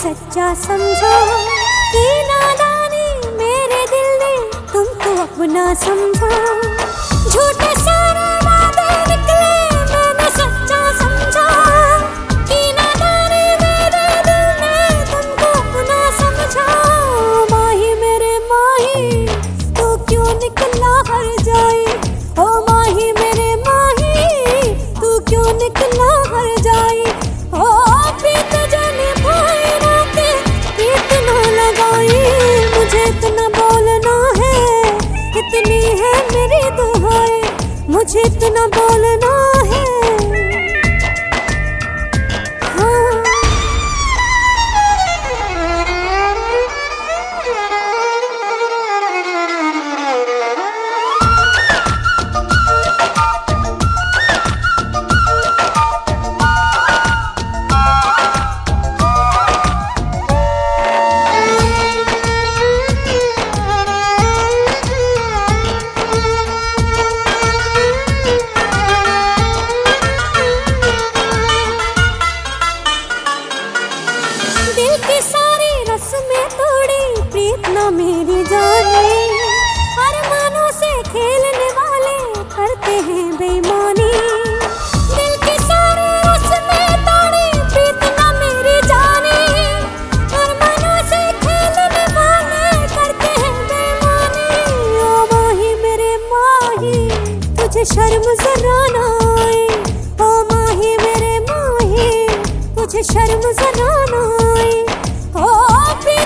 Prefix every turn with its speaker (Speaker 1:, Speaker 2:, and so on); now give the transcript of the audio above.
Speaker 1: सच्चा समझो कि नादानी मेरे दिल ने तुमको अपना समझा। झूठे सारे वादे निकले मैंने सच्चा समझा कि नादानी मेरे दिल ने तुमको अपना समझा। माही मेरे माही तू क्यों निकला हर जाए, ओ माही मेरे माही तू क्यों निकला हर जाए। ओ प्रीत जाने भाई राते प्रीत ना लगाई, मुझे इतना बोलना है कितनी है मेरी दुहाई, मुझे इतना बोलना है। दिल की सारी रस्में तोड़ी प्रीत ना मेरी जाने, अरमानों से खेलने वाले करते हैं बेईमानी। दिल की सारी रस्में तोड़ी प्रीत ना मेरी जाने, अरमानों से खेलने वाले करते हैं बेईमानी। ओ माही मेरे माही तुझे शर्म जरा ना आए, ओ माही मेरे माही तुझे शर्म जरा ना आए। ओ